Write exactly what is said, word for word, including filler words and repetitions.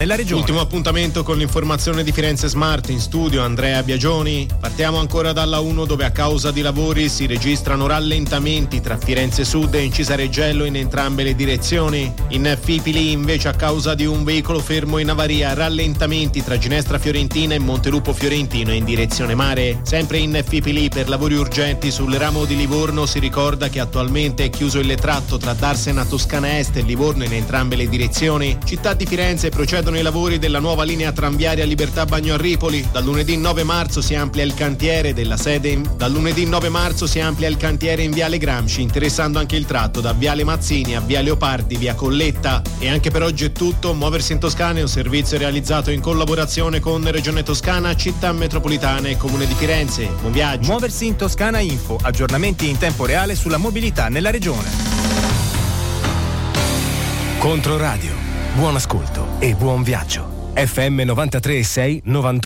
nella regione. Ultimo appuntamento con l'informazione di Firenze Smart, in studio Andrea Biagioni. Partiamo ancora dalla uno, dove a causa di lavori si registrano rallentamenti tra Firenze Sud e Incisareggello in entrambe le direzioni. In Fipili invece, a causa di un veicolo fermo in avaria, rallentamenti tra Ginestra Fiorentina e Montelupo Fiorentino in direzione mare. Sempre in Fipili, per lavori urgenti sul ramo di Livorno, si ricorda che attualmente è chiuso il tratto tra Darsena Toscana Est e Livorno in entrambe le direzioni. Città di Firenze, procedono i lavori della nuova linea tranviaria Libertà Bagno a Ripoli. Dal lunedì nove marzo si amplia il cantiere della sede in... Dal lunedì nove marzo si amplia il cantiere in Viale Gramsci, interessando anche il tratto da Viale Mazzini a Via Leopardi, Via Colletta. E anche per oggi è tutto. Muoversi in Toscana è un servizio realizzato in collaborazione con Regione Toscana, Città Metropolitana e Comune di Firenze. Buon viaggio. Muoversi in Toscana Info, aggiornamenti in tempo reale sulla mobilità nella regione. Controradio, buon ascolto e buon viaggio. F M novantatré e sei novantotto.